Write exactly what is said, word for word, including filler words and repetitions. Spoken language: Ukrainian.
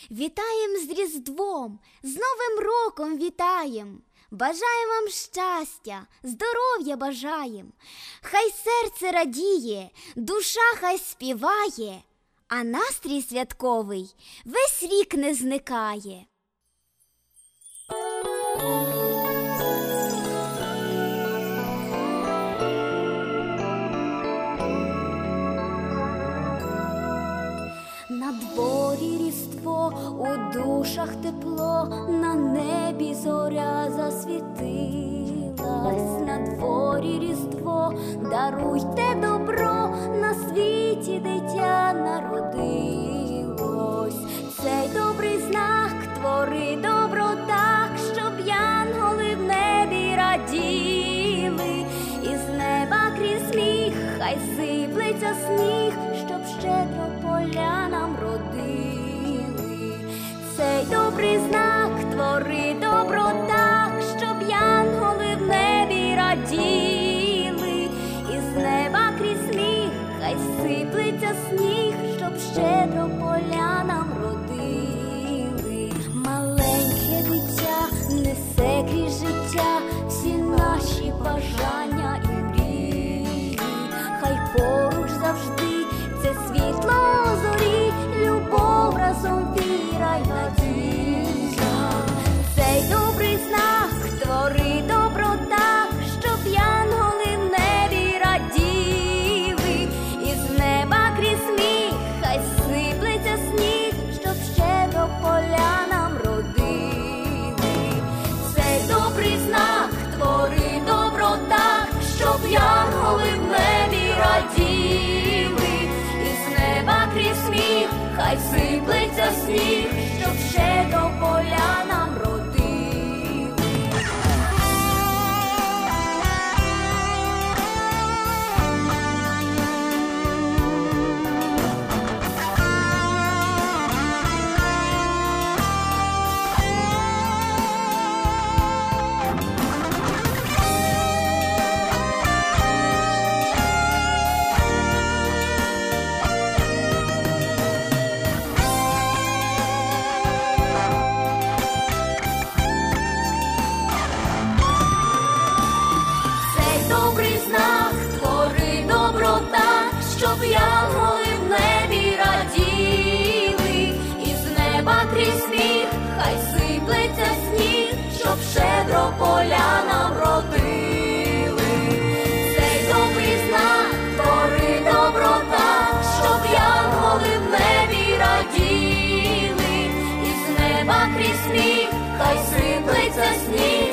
Вітаєм з Різдвом, з Новим роком вітаєм. Бажаєм вам щастя, здоров'я бажаєм. Хай серце радіє, душа хай співає, а настрій святковий весь рік не зникає. На дворі Різдво, у душах тепло, на небі зоря засвітилась. На дворі Різдво, даруйте добро, на світі дитя народилось. Цей добрий знак твори добро так, щоб янголи в небі раділи. Із неба крізь сміх хай сиплеться сніг, щоб щедро полянам родили. Цей добрий знак твори добро так, щоб янголи в небі раділи. Із неба крізь сміх хай сиплеться сніг, щоб щедро полянам родили. Маленьке дитя несе крізь життя всі наші бажання і мрії. Хай поруч завжди це світло зорі, любов, разом віра й надія. Цей добрий знак твори добро так, щоб янголи в небі раділи. Із неба крізь сміх хай сиплеться сніг, щоб щедро полянам родили. Цей добрий знак твори добро так, щоб янголи в небі раділи. Із неба крізь сміх хай сиплеться сніг, щоб щедро полянам родили. Щоб янголи в небі раділи. Із неба крізь сміх хай сиплеться сніг, щоб щедро полянам родили. Цей добрий знак твори добро так, щоб янголи в небі раділи. Із неба крізь сміх хай сиплеться сніг,